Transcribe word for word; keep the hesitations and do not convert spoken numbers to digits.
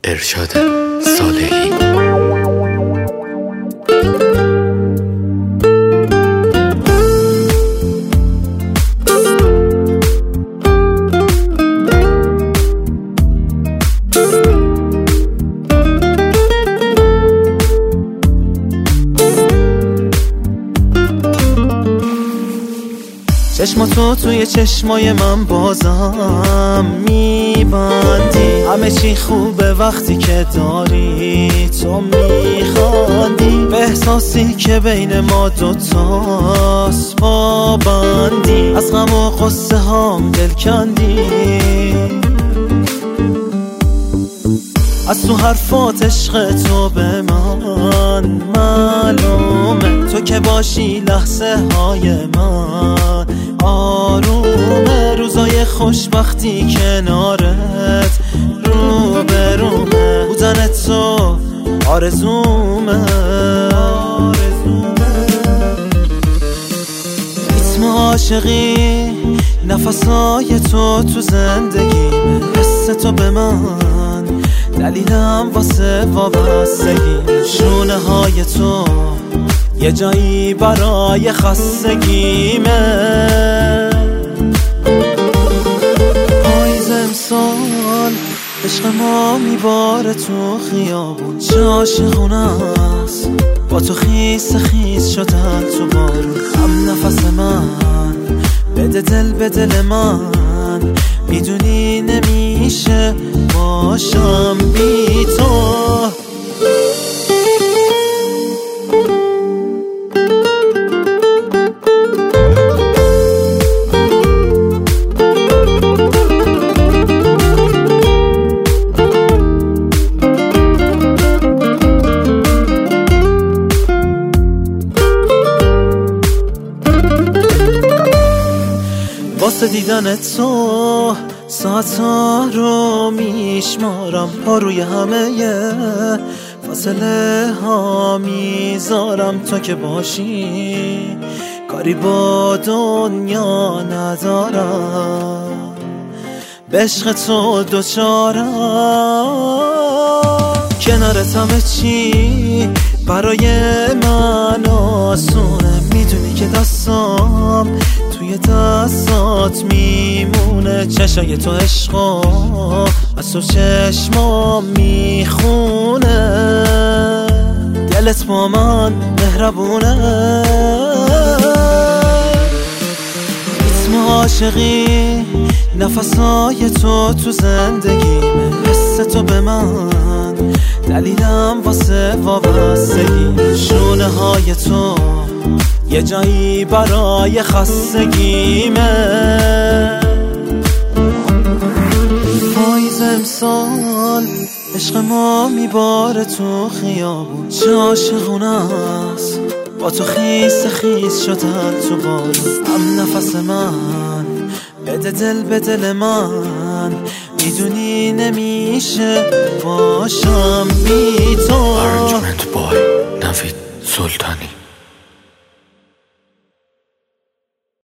ارشاد صالحی. چشماتو توی چشمای من بازم میبندی، همه چی خوبه وقتی که داری تو میخواندی، به احساسی که بین ما دوتاست پابندی، از غم و قصه هام دل کندی، از تو حرفات عشق تو به من معلومه، تو که باشی لحظه های من آرومه، روزای خوشبختی کنارت رو به رومه، بودن تو آرزومه، ریتم عاشقی نفسای تو تو زندگیمه، حس تو به من دلیلم واسه وابستگی، شونه های تو یه جایی برای خستگیمه، پاییز امسال عشق ما میباره تو خیابون، چه عاشقونه است با تو خیس خیس شدن تو بارون، هم نفس من بده دل به دل من، میدونی نمیشه باشم بی تو. واسه دیدن تو ساعتها رو میشمارم، پا روی همه فاصله ها میذارم، تو که باشی کاری با دنیا ندارم، به عشق تو دوچارم، کنارت همه چی برای من آسونه، میدونی که دستام توی دستات میمونه، چشای تو عشقا از تو چشمام میخونه، دلت با من مهربونه، ریتم عاشقی نفسای تو تو زندگیمه، حس تو به من دلیلم واسه وابستگی، شونه های تو یه جایی برای خستگیمه، پاییز امسال عشق ما میباره تو خیابون، چه عاشقونه است با تو خیس خیس شدن تو بارون، هم نفس من بده دل به دل من، میدونی نمیشه باشم بی تو. Arrangement by نوید سلطان.